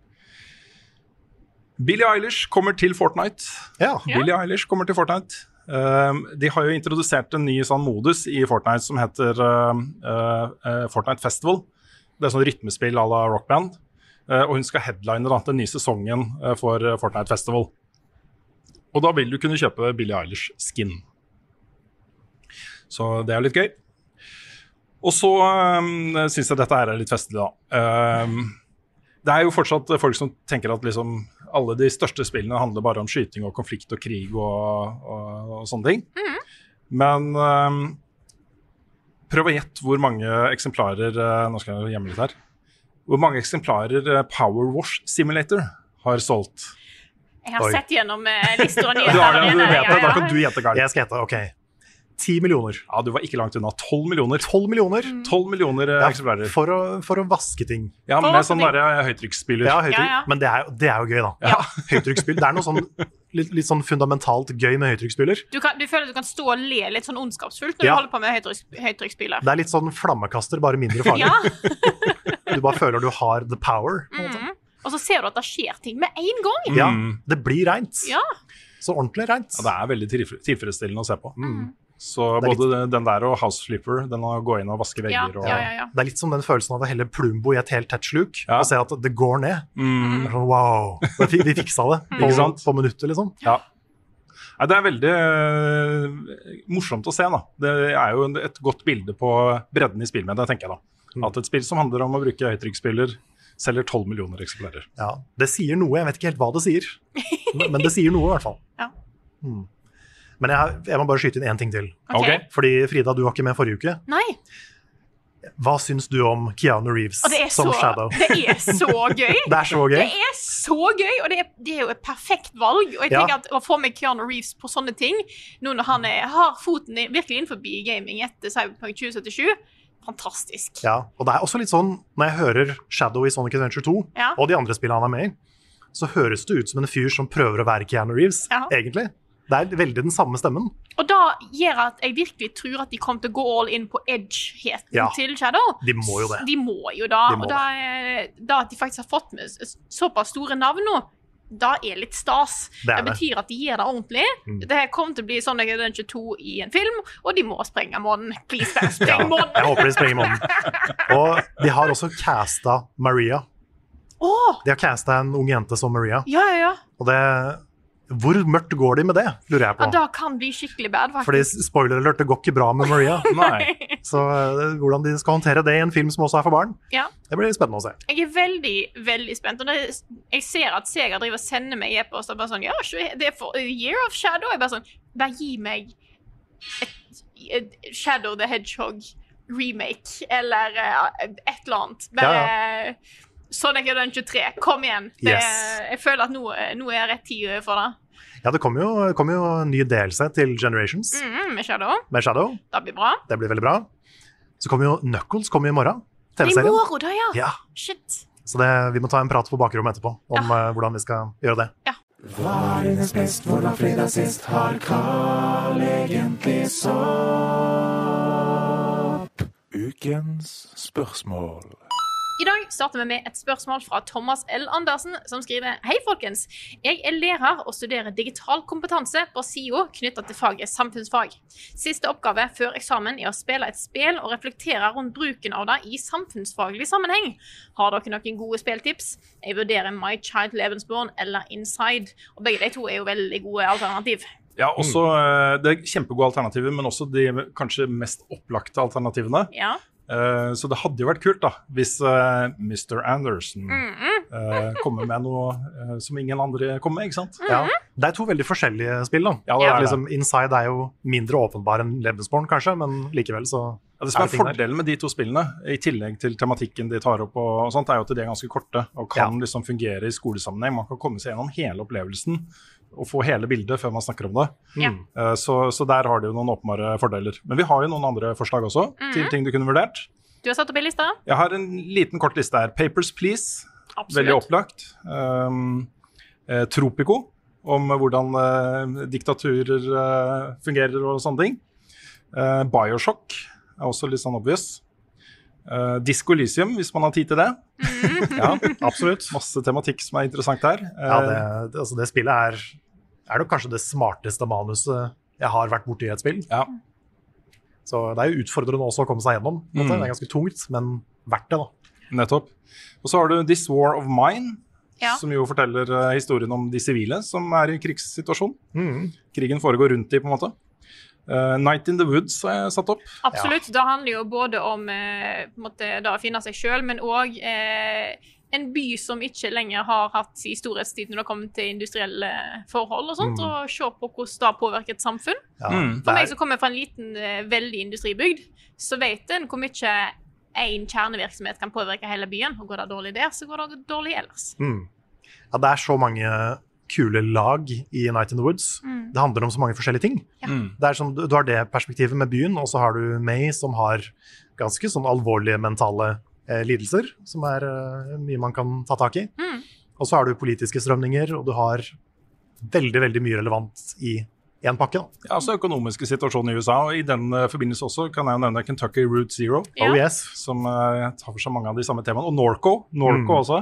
Billie Eilish kommer til Fortnite. Ja. Billie Eilish kommer til Fortnite. De har jo introdusert en ny sånn modus i Fortnite som heter Fortnite Festival. Det er sånn rytmespill à la rockband. Og hun skal headline den nye sesongen for Fortnite Festival. Og da vil du kunne kjøpe Billie Eilish skin. Så det er litt gøy. Og så synes jeg dette er litt festlig da. Det er jo fortsatt folk som tenker at liksom alle de største spillene handler bare om skyting og konflikt og krig og sånne ting. Men prøv å gjette hvor mange eksemplarer, nå skal jeg gjemme litt her, hvor mange eksemplarer Power Wash Simulator har solgt. Jeg har sett gjennom lister og Du har det, du vet det, da ja. kan du gjette, Karl. Jeg skal hete, ok. 10 millioner. Ja, du var ikke langt unna. 12 millioner. 12 millioner? 12 millioner Ja, eksemplarer. for å vaske ting. Ja, For med å sånn vaske der høytrykksspyler. Ja, høytrykk. Ja. Men det er jo gøy, da. Ja. Høytrykksspyl. Det er noe sånn litt sånn fundamentalt gøy med høytrykksspyler. Du føler at du kan stå og le litt sånn ondskapsfullt når Ja. du holder på med høytrykksspiller. Det er litt sånn flammekaster, bare mindre farlig. Ja. Du bare føler du har the power. på en måte. Og så ser du at det skjer ting med en gang. Ja, det blir rent. Ja. Så ordentlig rent. Ja, det er veldig tilfredsstillende å se på. Så Det er både den der og House Flipper, den å gå inn og vaske Ja, vegger. ja. Det er litt som den følelsen av å helle Plumbo i et helt tett sluk, Ja. og se at det går ned. Det er sånn, wow, vi fiksa det Ikke sant? på minuttet, liksom. Ja. Nei, det er veldig morsomt å se, da. Det er jo et godt bilde på bredden i spillmediet, tenker jeg da. At et spill som handler om å bruke høytrykksspyler, selger 12 millioner eksemplarer. Ja, det sier noe, jeg vet ikke helt hva det sier, men det sier noe i hvert fall. Ja. Men jeg må bare skyte inn en ting til. Ok. Fordi Frida, du var ikke med forrige uke. Nei. Hva syns du om Keanu Reeves Og det er som så, Shadow? det er så gøy. Det er så gøy. Det er så gøy, og det er jo et perfekt valg. Og jeg Ja. tenker at å få med Keanu Reeves på sånne ting, nå når han har foten virkelig innenfor gaming etter Cyberpunk 2077, fantastisk. Ja, og det er også litt sånn, når jeg hører Shadow i Sonic Adventure 2, Ja. og de andre spillene han er med i, så høres det ut som en fyr som prøver å være Keanu Reeves, Ja. egentlig. Det er veldig den samme stemmen. Og da gjør at jeg virkelig tror at de kommer til å gå all in på edge-heten Ja. til Shadow. De må jo det. De må jo da. De må Og da at de faktisk har fått med såpass store navn nå, da er litt stas. Det er Det det. betyr at de gjør det ordentlig. Det her kommer til å bli sånn Adventure 2 i en film, og de må sprenge månen. Please, bare Ja, spreng månen! jeg håper de sprenger månen. Og de har også casta Maria. Åh, De har casta en ung jente som Maria. ja. Og det, hvor mørkt går de med det, lurer jeg Ja, på. da kan bli skikkelig bad, faktisk. Fordi spoiler alert, det går ikke bra med Maria. Nei. Så hvordan de skal håndtere det i en film som også er for barn, Ja. det blir spennende å se. Jeg er veldig, veldig spent. Og jeg ser at Sega driver og sender meg e-post og bare sånn, ja, det er for Year of Shadow. Jeg bare sånn, bare gi meg et Shadow the Hedgehog remake, eller et eller annet. Bare Sonic Adventure 23, kom igjen. Yes. Jeg føler at nå er rett tid for det. Ja, det kommer jo en ny DLC til Generations Med Shadow. med Shadow. Det blir bra. Det blir veldig bra. Så kommer jo Knuckles kommer i morgen. Det er i TV-serien. morgen, da, ja. Ja, Shit. så vi må ta en prat på bakrommet etterpå om hvordan vi skal gjøre det. Ja. Hva er dines best, hvor var fredag sist? Har Carl egentlig sopp? Ukens spørsmål. I dag starter vi med et spørsmål fra Thomas L. Andersen, som skriver: Hei folkens, jeg lærer og studerer digital kompetanse på SIO knyttet til faget samfunnsfag. Siste oppgave før eksamen å spille et spill og reflektere rundt bruken av det i samfunnsfaglig sammenheng. Har dere noen gode spilltips? Jeg vurderer My Child Lebensborn eller Inside, og begge de to jo veldig gode alternativ. Ja, også det kjempegode alternativer, men også de kanskje mest opplagte alternativene. Ja. Så det hadde jo vært kult da, hvis Mr. Anderson kommer med noe som ingen andre kommer med, ikke sant? Ja. Det to veldig forskjellige spill da. Ja, det Liksom, Inside jo mindre åpenbar enn Lebensborn kanskje, men likevel så det som fordelen med de to spillene, i tillegg til tematikken de tar opp og sånt, jo at de ganske korte og kan liksom fungere i skolesammenheng. Man kan komme seg gjennom hele opplevelsen og få hele bildet før man snakker om det. Så der har det jo noen åpenbare fordeler. Men vi har jo noen andre forslag også til ting du kunne vurdert. Du har satt opp en liste? Jeg har en liten kort liste her. Papers, Please. Absolutt. Veldig opplagt. Tropico, om hvordan diktaturer fungerer og sånne ting. Bioshock også litt sånn obvious. Disco Elysium, hvis man har tid til det. Ja, absolutt. Masse tematikk som interessant her. Ja, det spillet nok kanskje det smarteste manuset jeg har vært borti i et spill. Ja. Så det jo utfordrende også å komme seg gjennom. Det ganske tungt, men verdt det da. Nettopp. Og så har du This War of Mine, som jo forteller historien om de sivile som i krigssituasjon. Krigen foregår rundt de på en måte. Night in the Woods har jeg satt opp. Absolutt, det handler jo både om på en måte, da å finne seg selv, men også en by som ikke lenger har hatt i storhetstid når det kommer til industrielle forhold og sånt, og se på hvordan det påvirker et samfunn. For meg som kommer fra en liten, veldig industribygd, så vet en hvor mye en kjernevirksomhet kan påvirke hele byen, og går det dårlig der, så går det dårlig ellers. Ja, det så mange kule lag i Night in the Woods. Det handler om så mange forskjellige ting. Det som, du har det perspektivet med byen, og så har du May som har ganske sånn alvorlige mentale lidelser, som mye man kan ta tak i. Og så har du politiske strømninger, og du har veldig, veldig mye relevant i en pakke. Da. Ja, altså økonomiske situasjoner i USA, og i den forbindelse også kan jeg nevne Kentucky Route Zero, som tar for seg mange av de samme temaene, og Norco også.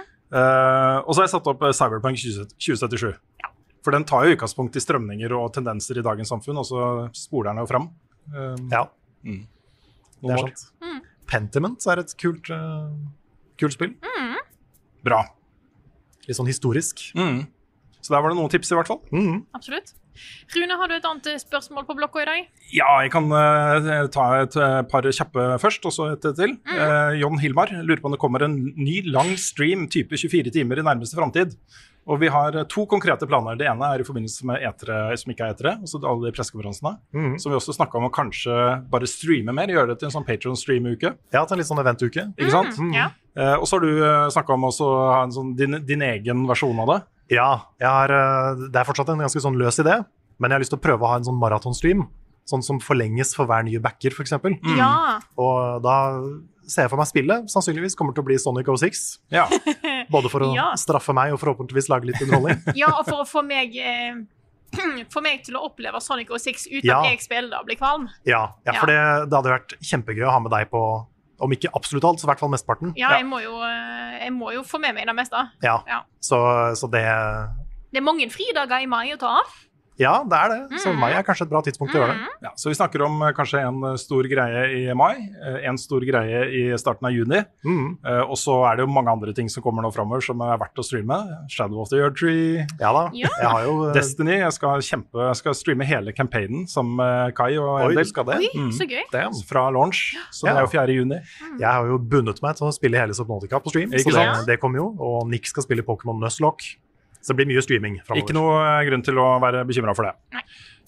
Og så har jeg satt opp Cyberpunk 2077. For den tar jo utgangspunkt i strømninger og tendenser i dagens samfunn, og så spoler den jo frem. Det sant. Pentiment et kult spill. Bra. Litt sånn historisk. Så der var det noen tips i hvert fall. Absolutt. Rune, har du et annet spørsmål på blokka i dag? Ja, jeg kan ta et par kjappe først, og så et til. John Hilmar lurer på om det kommer en ny lang stream type 24 timer i nærmeste fremtid. Og vi har to konkrete planer. Det ene i forbindelse med etere, som ikke etere, altså alle de pressekonferansene, som vi også snakket om å kanskje bare streame mer, gjøre det til en sånn Patreon-stream-uke. Ja, til en litt sånn event-uke. Ikke sant? Og så har du snakket om også å ha en sånn, din egen versjon av det. Ja, det fortsatt en ganske sånn løs idé, men jeg har lyst til å prøve å ha en sånn maratonstream, sånn som forlenges for hver nye backer, for eksempel. Og da ser jeg for meg spillet, sannsynligvis kommer til å bli Sonic 06. Både for å straffe meg og forhåpentligvis lage litt underholdning. Ja, og for å få meg til å oppleve Sonic 06 uten at jeg spiller det og blir kvalm. Ja, for det hadde vært kjempegøy å ha med deg på, om ikke absolutt alt, så i hvert fall mesteparten. Ja, jeg må jo få med meg det meste. Så det er mange fridager i mai å ta av. Ja, det det. Så mai kanskje et bra tidspunkt til å gjøre det. Ja, så vi snakker om kanskje en stor greie i mai, en stor greie i starten av juni, og så det jo mange andre ting som kommer nå fremover som verdt å streame. Shadow of the Erdtree. Ja da, jeg har jo Destiny. Jeg skal streame hele campaignen som Kai og Endel. Skal det? Så gøy. Fra launch, så det jo 4. juni. Jeg har jo bundet meg til å spille hele Subnautica på stream, så det kommer jo, og Nick skal spille Pokémon Nuzlocke. Så det blir mye streaming fremover. Ikke noe grunn til å være bekymret for det.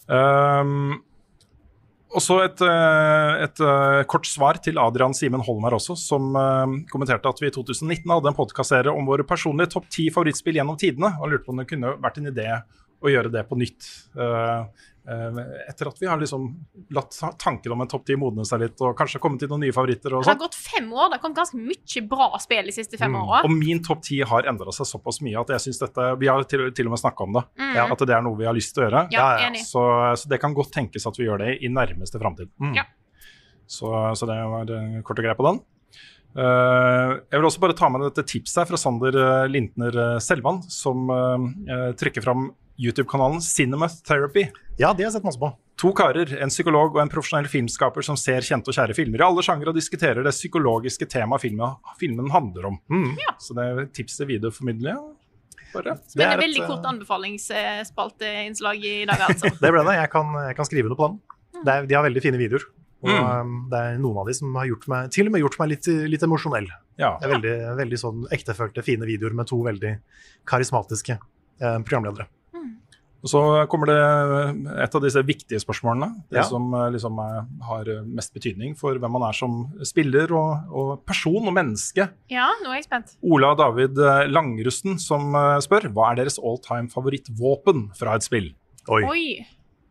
Og så et kort svar til Adrian Simen Holm her også, som kommenterte at vi i 2019 hadde en podcastserie om våre personlige topp 10 favorittspill gjennom tidene, og lurte på om det kunne vært en idé å gjøre det på nytt. Etter at vi har liksom latt tanken om en topp 10 modne seg litt, og kanskje kommet til noen nye favoritter og sånt. Det har gått 5 år, det har kommet ganske mye bra spill de siste 5 årene. Og min topp 10 har endret seg såpass mye at jeg synes dette, vi har til og med snakket om det, at det noe vi har lyst til å gjøre. Ja, enig. Så det kan godt tenkes at vi gjør det i nærmeste fremtid. Så det var kort og greit på den. Jeg vil også bare ta med dette tipset her fra Sander Lintner Selvan, som trekker fram YouTube-kanalen Cinema Therapy. Ja, de har jeg sett masse på. 2 karer, en psykolog og en profesjonell filmskaper som ser kjente og kjære filmer i alle sjangre og diskuterer det psykologiske temaet filmen handler om. Så det er tipset videoformidler. Bare. Det er veldig kort anbefalingsspalteinnslag i dag, altså. Det ble det. Jeg kan skrive noe på den. De har veldig fine videoer. Og det er noen av de som har til og med gjort meg litt emosjonell. Ja. Det er veldig sånn ektefølte, fine videoer med 2 veldig karismatiske programledere. Og så kommer det et av disse viktige spørsmålene, det som liksom har mest betydning for hvem man er som spiller og person og menneske. Ja, nå er jeg spent. Ola David Langrusten som spør, hva er deres all-time favorittvåpen fra et spill? Oi.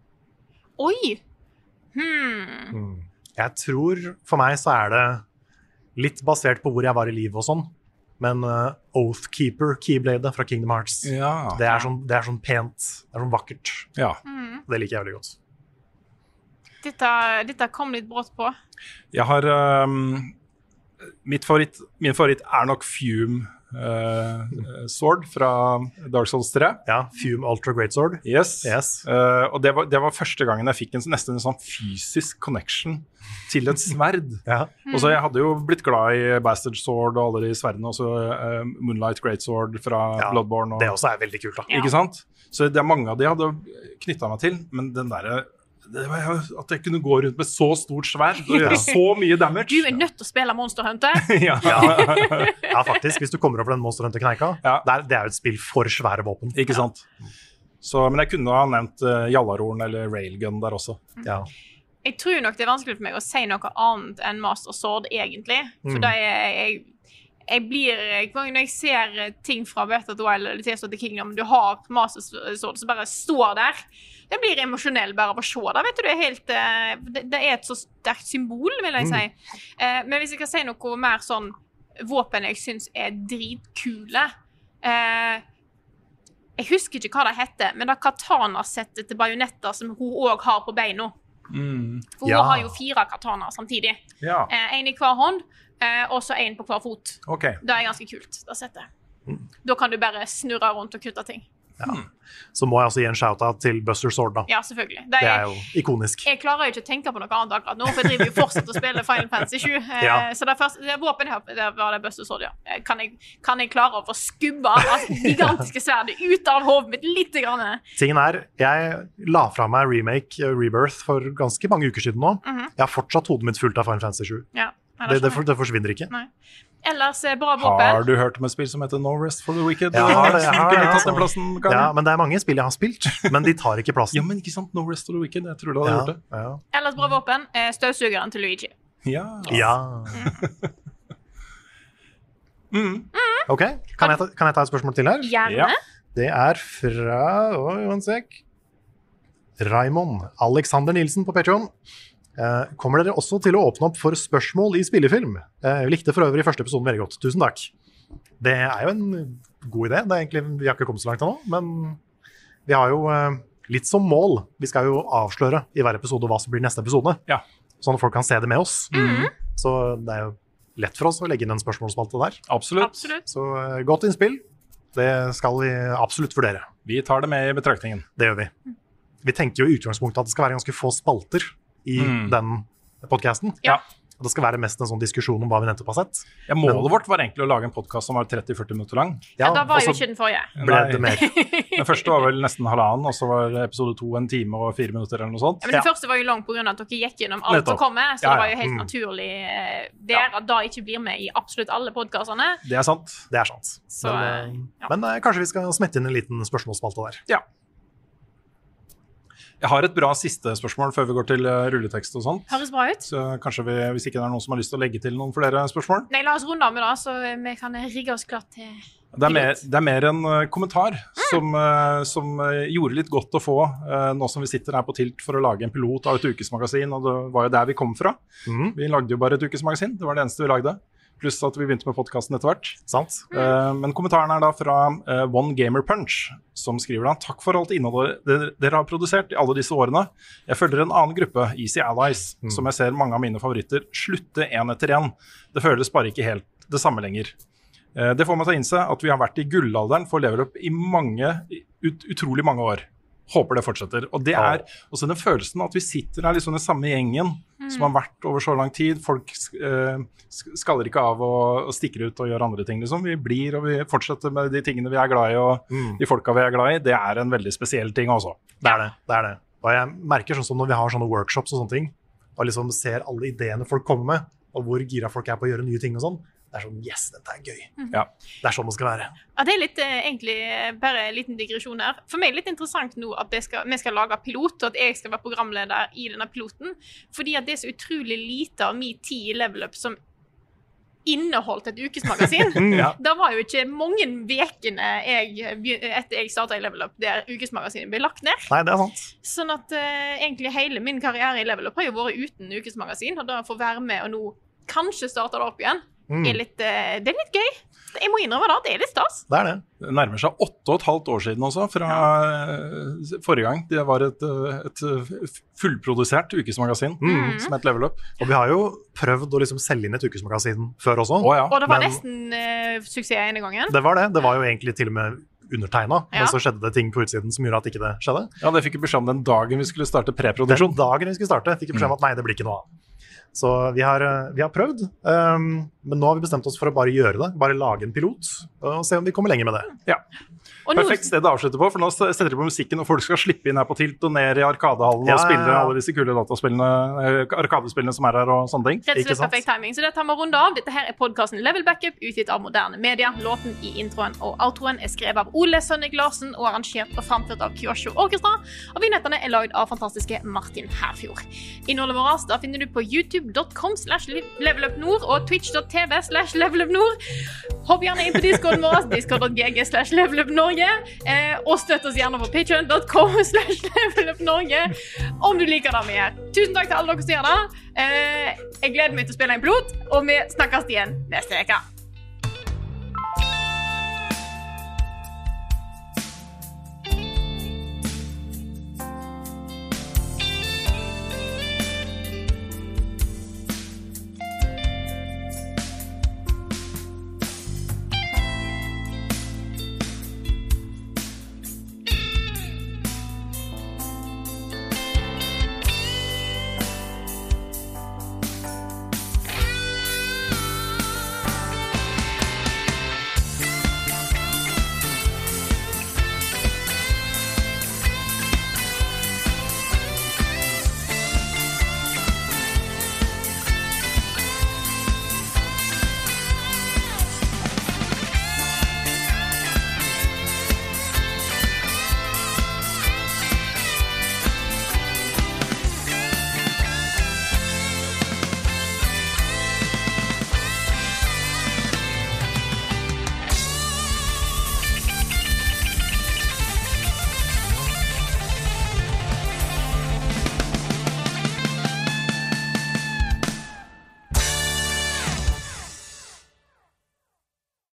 Jeg tror for meg så er det litt basert på hvor jeg var i livet og sånn, men Oathkeeper Keyblade fra Kingdom Hearts, det er sånn pent, det er sånn vakkert. Ja. Det liker jeg veldig godt. Dette kom litt brått på. Jeg har min favoritt er nok Fume Sword fra Dark Souls 3. Ja, Fume Ultra Great Sword. Yes. Og det var første gangen jeg fikk nesten en sånn fysisk connection til et sverd. Og så jeg hadde jo blitt glad i Bastard Sword og alle de sverdene, også Moonlight Great Sword fra Bloodborne. Det også er veldig kult da. Ikke sant? Så det er mange av de jeg hadde knyttet meg til, men den der det var at jeg kunne gå rundt med så stort sverd og gjøre så mye damage. Du er nødt til å spille Monster Hunter. Ja, faktisk. Hvis du kommer over den Monster Hunter-kneika, det er jo et spill for svære våpen. Ikke sant? Så, men jeg kunne ha nevnt Jallarhorn eller Railgun der også. Ja. Jeg tror nok det er vanskelig for meg å si noe annet enn Master Sword, egentlig. For da jeg blir, når jeg ser ting fra Breath of the Wild eller Tears of the Kingdom, du har Master Sword som bare står der. Det blir emosjonell bare av å se det. Vet du, det er et så sterkt symbol, vil jeg si. Men hvis jeg kan si noe mer sånn våpen jeg synes er dritkule. Jeg husker ikke hva det heter, men det er katana-settet til Bayonetta som hun også har på beina. For hun har jo 4 katanaer samtidig. En i hver hånd, og så en på hver fot. Det er ganske kult, det settet. Da kan du bare snurre rundt og kutte ting. Så må jeg også gi en shout-out til Buster Sword da. Ja, selvfølgelig. Det er jo ikonisk. Jeg klarer jo ikke å tenke på noe annet akkurat nå, for jeg driver jo fortsatt å spille Final Fantasy 7. Så det våpen her, det var det Buster Sword, Kan jeg klare å få skubba gigantiske sverdet ut av hodet mitt litt grann? Tingen er, jeg la fra meg remake Rebirth for ganske mange uker siden nå. Jeg har fortsatt hodet mitt fullt av Final Fantasy 7. Det forsvinner ikke. Nei. Ellers bra våpen. Har du hørt om et spill som heter No Rest for the Wicked? Jeg har det. Men det er mange spill jeg har spilt, men de tar ikke plassen. Ja, men ikke sant, No Rest for the Wicked, jeg tror du hadde gjort det. Ellers bra våpen, støvsugeren til Luigi. Ok, kan jeg ta et spørsmål til her? Gjerne. Det er fra, en sek, Raimond Alexander Nielsen på Patreon. Kommer dere også til å åpne opp for spørsmål i spillefilm? Jeg likte for øvrig i første episoden veldig godt. Tusen takk. Det er jo en god idé. Det er egentlig, vi har ikke kommet så langt ennå, men vi har jo litt som mål. Vi skal jo avsløre i hver episode hva som blir neste episode, sånn at folk kan se det med oss. Så det er jo lett for oss å legge inn en spørsmålsspalte der. Absolutt. Så godt innspill. Det skal vi absolutt vurdere. Vi tar det med i betraktningen. Det gjør vi. Vi tenker jo i utgangspunktet at det skal være ganske få spalter i den podcasten. Det skal være mest en sånn diskusjon om hva vi nettopp har sett. Målet vårt var egentlig å lage en podcast som var 30-40 minutter lang. Da var jo ikke den forrige. Ble det mer. Den første var vel nesten halvannen, og så var episode 2 1 time og 4 minutter eller noe sånt. Men den første var jo lang på grunn av at dere gikk gjennom alt som kommer, så det var jo helt naturlig at da ikke blir med i absolutt alle podcastene. Det er sant. Det er sant. Men kanskje vi skal smette inn en liten spørsmålsspalte der. Ja. Jeg har et bra siste spørsmål før vi går til rulletekst og sånt. Høres bra ut. Så kanskje hvis ikke det er noen som har lyst til å legge til noen flere spørsmål. Nei, la oss runde av med det, så vi kan rigge oss klart til det er mer en kommentar som gjorde litt godt å få nå som vi sitter her på Tilt for å lage en pilot av et ukesmagasin, og det var jo der vi kom fra. Vi lagde jo bare et ukesmagasin, det var det eneste vi lagde. pluss at vi begynte med podcasten etter hvert. Sant? Men kommentaren da fra One Gamer Punch, som skriver da: takk for alt innholdet dere har produsert i alle disse årene. Jeg følger en annen gruppe, Easy Allies, som jeg ser mange av mine favoritter slutte en etter en. Det føles bare ikke helt det samme lenger. Det får meg til å innse at vi har vært i gullalderen for level up i utrolig mange år. Håper det fortsetter. Og det er også den følelsen at vi sitter her liksom den samme gjengen som har vært over så lang tid. Folk skaller ikke av og stikker ut og gjør andre ting. Liksom. Vi blir og vi fortsetter med de tingene vi er glad i, og de folka vi er glad i. Det er en veldig spesiell ting også. Det er det. Og jeg merker sånn som når vi har sånne workshops og sånne ting, og liksom ser alle ideene folk kommer med, og hvor gira folk er på å gjøre nye ting og sånn. Det er sånn, yes, dette er gøy. Ja. Det er sånn det skal være. Ja, det er litt, egentlig, bare en liten digresjon her. For meg er det litt interessant nå at vi skal lage pilot, og at jeg skal være programleder i denne piloten, fordi at det er så utrolig lite av min tid i Level Up som inneholdt et ukesmagasin. Det var jo ikke mange vekene etter jeg startet i Level Up, der ukesmagasinet ble lagt ned. Nei, det er sant. Sånn at egentlig hele min karriere i Level Up har jo vært uten ukesmagasin, og da få være med og nå kanskje starte det opp igjen. Det er litt gøy. Jeg må innrømme det er litt stas. Det er det. Det nærmer seg 8,5 år siden også, fra forrige gang. Det var et fullprodusert ukesmagasin som het Level Up. Og vi har jo prøvd å liksom selge inn et ukesmagasin før også. Og det var nesten suksess ene gangen. Det var det. Det var jo egentlig til og med undertegnet, men så skjedde det ting på utsiden som gjorde at ikke det skjedde. Ja, det fikk vi beskjed om den dagen vi skulle starte preproduksjon. Den dagen vi skulle starte, fikk vi beskjed om at nei, det blir ikke noe av. Så vi har prøvd, men nå har vi bestemt oss for å bare gjøre det, bare lage en pilot, og se om vi kommer lenger med det. Ja. Perfekt sted å avslutte på, for nå setter de på musikken, og folk skal slippe inn her på Tilt og ned i Arkadehallen og spille alle disse kule dataspillene, arkadespillene som er her og sånne ting. Rett og slett perfekt timing, så det tar vi runde av. Dette her er podcasten Level Backup, utgitt av Moderne Media. Låten i introen og outroen er skrevet av Ole Sønnek Larsen og arrangert og framført av Kyosho Orkestra, og vignettene er laget av fantastiske Martin Herfjord. Innholdet vårt da finner du på youtube.com/levelupnord og twitch.tv/levelupnord. Hopp gjerne inn på Discorden vår, discord.gg/levelupnorge. Og støtt oss gjerne på patreon.com/levelupnorge om du liker det vi gjør. Tusen takk til alle dere som gjør det. Jeg gleder meg til å spille en pilot, og vi snakkes igjen neste uke.